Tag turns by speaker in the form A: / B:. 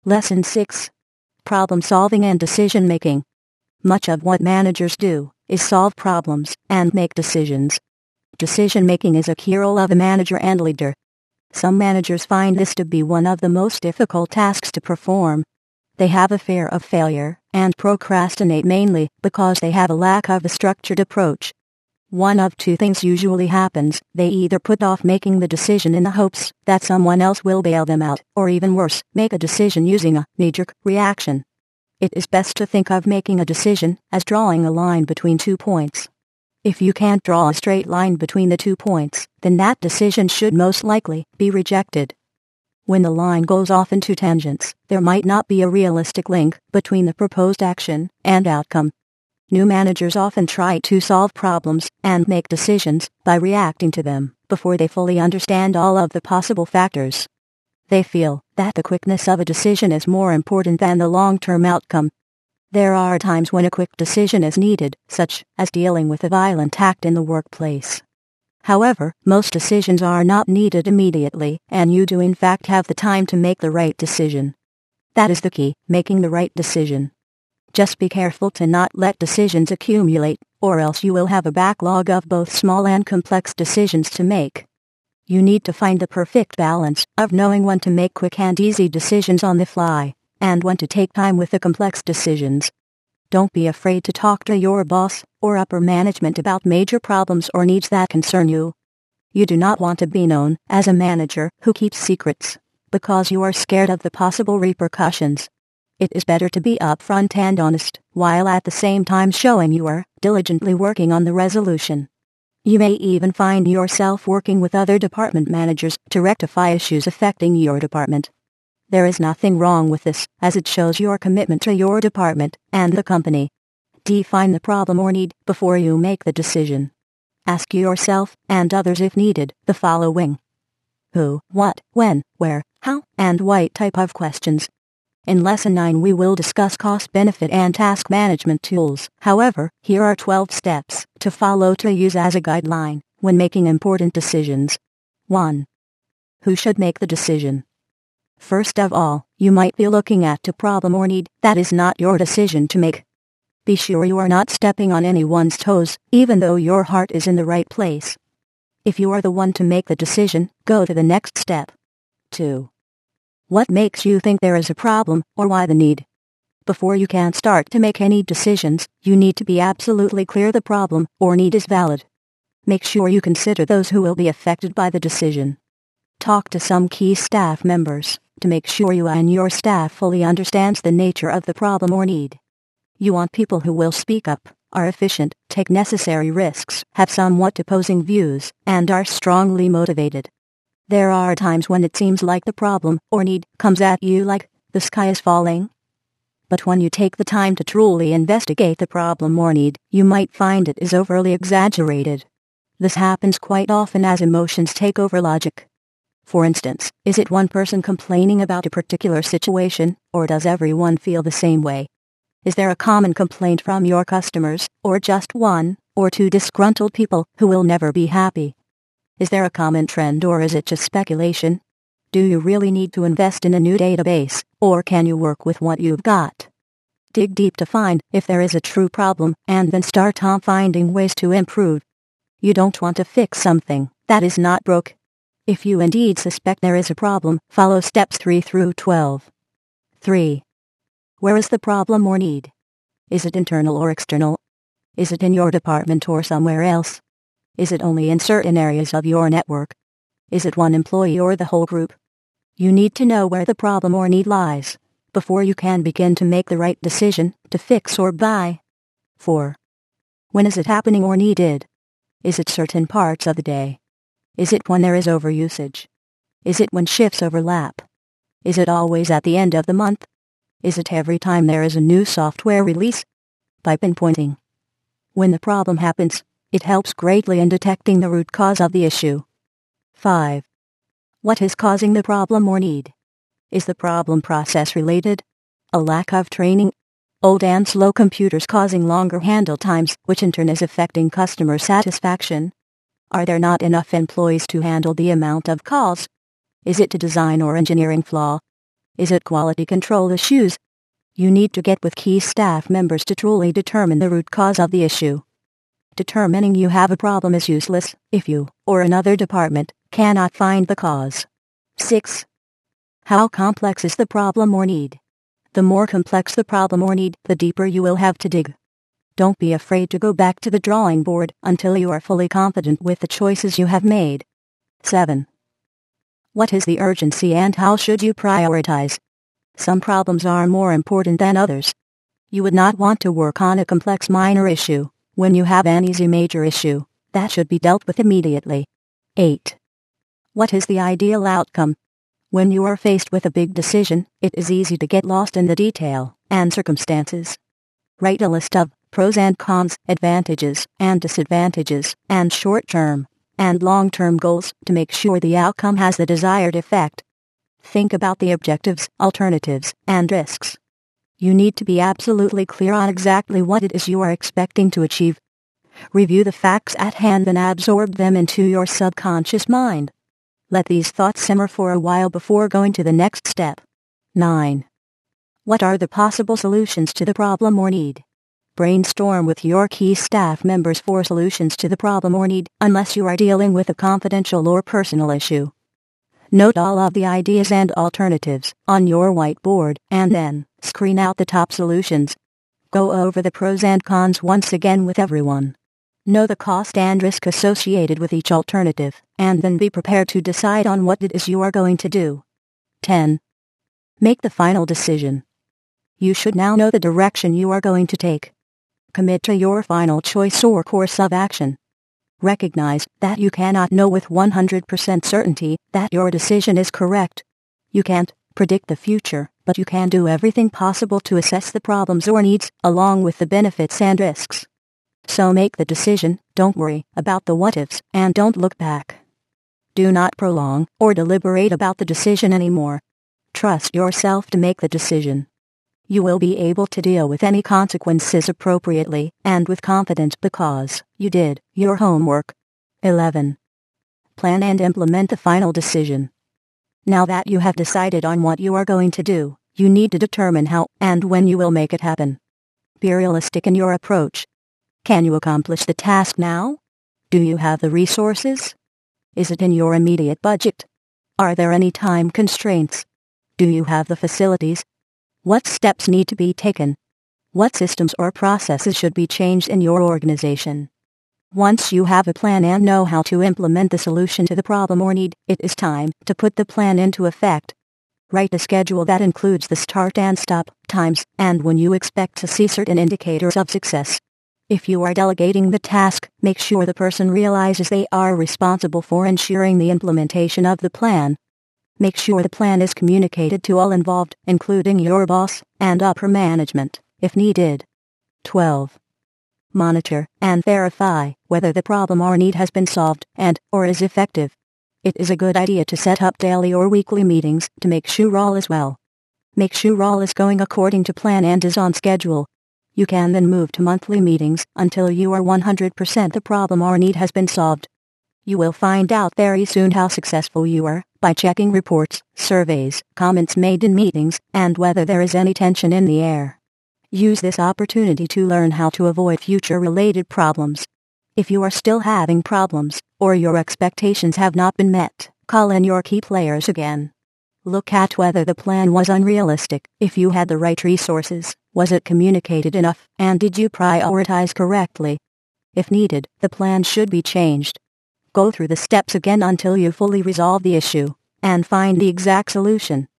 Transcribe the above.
A: Lesson 6. Problem solving and decision making. Much of what managers do is solve problems and make decisions. Decision making is a key role of a manager and leader. Some managers find this to be one of the most difficult tasks to perform. They have a fear of failure and procrastinate mainly because they have a lack of a structured approach. One of two things usually happens: they either put off making the decision in the hopes that someone else will bail them out, or even worse, make a decision using a knee-jerk reaction. It is best to think of making a decision as drawing a line between 2 points. If you can't draw a straight line between the 2 points, then that decision should most likely be rejected. When the line goes off into tangents, there might not be a realistic link between the proposed action and outcome. New managers often try to solve problems and make decisions by reacting to them before they fully understand all of the possible factors. They feel that the quickness of a decision is more important than the long-term outcome. There are times when a quick decision is needed, such as dealing with a violent act in the workplace. However, most decisions are not needed immediately, and you do in fact have the time to make the right decision. That is the key: making the right decision. Just be careful to not let decisions accumulate, or else you will have a backlog of both small and complex decisions to make. You need to find the perfect balance of knowing when to make quick and easy decisions on the fly, and when to take time with the complex decisions. Don't be afraid to talk to your boss or upper management about major problems or needs that concern you. You do not want to be known as a manager who keeps secrets because you are scared of the possible repercussions. It is better to be upfront and honest, while at the same time showing you are diligently working on the resolution. You may even find yourself working with other department managers to rectify issues affecting your department. There is nothing wrong with this, as it shows your commitment to your department and the company. Define the problem or need before you make the decision. Ask yourself, and others if needed, the following: who, what, when, where, how, and why type of questions. In Lesson 9 we will discuss cost-benefit and task management tools. However, here are 12 steps to follow to use as a guideline when making important decisions. 1. Who should make the decision? First of all, you might be looking at a problem or need that is not your decision to make. Be sure you are not stepping on anyone's toes, even though your heart is in the right place. If you are the one to make the decision, go to the next step. 2. What makes you think there is a problem, or why the need? Before you can start to make any decisions, you need to be absolutely clear the problem or need is valid. Make sure you consider those who will be affected by the decision. Talk to some key staff members to make sure you and your staff fully understands the nature of the problem or need. You want people who will speak up, are efficient, take necessary risks, have somewhat opposing views, and are strongly motivated. There are times when it seems like the problem or need comes at you like the sky is falling. But when you take the time to truly investigate the problem or need, you might find it is overly exaggerated. This happens quite often as emotions take over logic. For instance, is it one person complaining about a particular situation, or does everyone feel the same way? Is there a common complaint from your customers, or just one or two disgruntled people who will never be happy? Is there a common trend, or is it just speculation? Do you really need to invest in a new database, or can you work with what you've got? Dig deep to find if there is a true problem, and then start on finding ways to improve. You don't want to fix something that is not broke. If you indeed suspect there is a problem, follow steps 3 through 12. 3. Where is the problem or need? Is it internal or external? Is it in your department or somewhere else? Is it only in certain areas of your network? Is it one employee or the whole group? You need to know where the problem or need lies before you can begin to make the right decision to fix or buy. 4. When is it happening or needed? Is it certain parts of the day? Is it when there is overusage? Is it when shifts overlap? Is it always at the end of the month? Is it every time there is a new software release? By pinpointing when the problem happens, it helps greatly in detecting the root cause of the issue. 5. What is causing the problem or need? Is the problem process related? A lack of training? Old and slow computers causing longer handle times, which in turn is affecting customer satisfaction? Are there not enough employees to handle the amount of calls? Is it a design or engineering flaw? Is it quality control issues? You need to get with key staff members to truly determine the root cause of the issue. Determining you have a problem is useless if you, or another department, cannot find the cause. 6. How complex is the problem or need? The more complex the problem or need, the deeper you will have to dig. Don't be afraid to go back to the drawing board until you are fully confident with the choices you have made. 7. What is the urgency and how should you prioritize? Some problems are more important than others. You would not want to work on a complex minor issue when you have an easy major issue that should be dealt with immediately. 8. What is the ideal outcome? When you are faced with a big decision, it is easy to get lost in the detail and circumstances. Write a list of pros and cons, advantages and disadvantages, and short-term and long-term goals to make sure the outcome has the desired effect. Think about the objectives, alternatives, and risks. You need to be absolutely clear on exactly what it is you are expecting to achieve. Review the facts at hand and absorb them into your subconscious mind. Let these thoughts simmer for a while before going to the next step. 9. What are the possible solutions to the problem or need? Brainstorm with your key staff members for solutions to the problem or need, unless you are dealing with a confidential or personal issue. Note all of the ideas and alternatives on your whiteboard, and then screen out the top solutions. Go over the pros and cons once again with everyone. Know the cost and risk associated with each alternative, and then be prepared to decide on what it is you are going to do. 10. Make the final decision. You should now know the direction you are going to take. Commit to your final choice or course of action. Recognize that you cannot know with 100% certainty that your decision is correct. You can't predict the future, but you can do everything possible to assess the problems or needs, along with the benefits and risks. So make the decision, don't worry about the what-ifs, and don't look back. Do not prolong or deliberate about the decision anymore. Trust yourself to make the decision. You will be able to deal with any consequences appropriately and with confidence because you did your homework. 11. Plan and implement the final decision. Now that you have decided on what you are going to do, you need to determine how and when you will make it happen. Be realistic in your approach. Can you accomplish the task now? Do you have the resources? Is it in your immediate budget? Are there any time constraints? Do you have the facilities? What steps need to be taken? What systems or processes should be changed in your organization? Once you have a plan and know how to implement the solution to the problem or need, it is time to put the plan into effect. Write a schedule that includes the start and stop times and when you expect to see certain indicators of success. If you are delegating the task, make sure the person realizes they are responsible for ensuring the implementation of the plan. Make sure the plan is communicated to all involved, including your boss and upper management, if needed. 12. Monitor and verify whether the problem or need has been solved or is effective. It is a good idea to set up daily or weekly meetings to make sure all is well. Make sure all is going according to plan and is on schedule. You can then move to monthly meetings until you are 100% the problem or need has been solved. You will find out very soon how successful you are by checking reports, surveys, comments made in meetings, and whether there is any tension in the air. Use this opportunity to learn how to avoid future-related problems. If you are still having problems, or your expectations have not been met, call in your key players again. Look at whether the plan was unrealistic, if you had the right resources, was it communicated enough, and did you prioritize correctly? If needed, the plan should be changed. Go through the steps again until you fully resolve the issue and find the exact solution.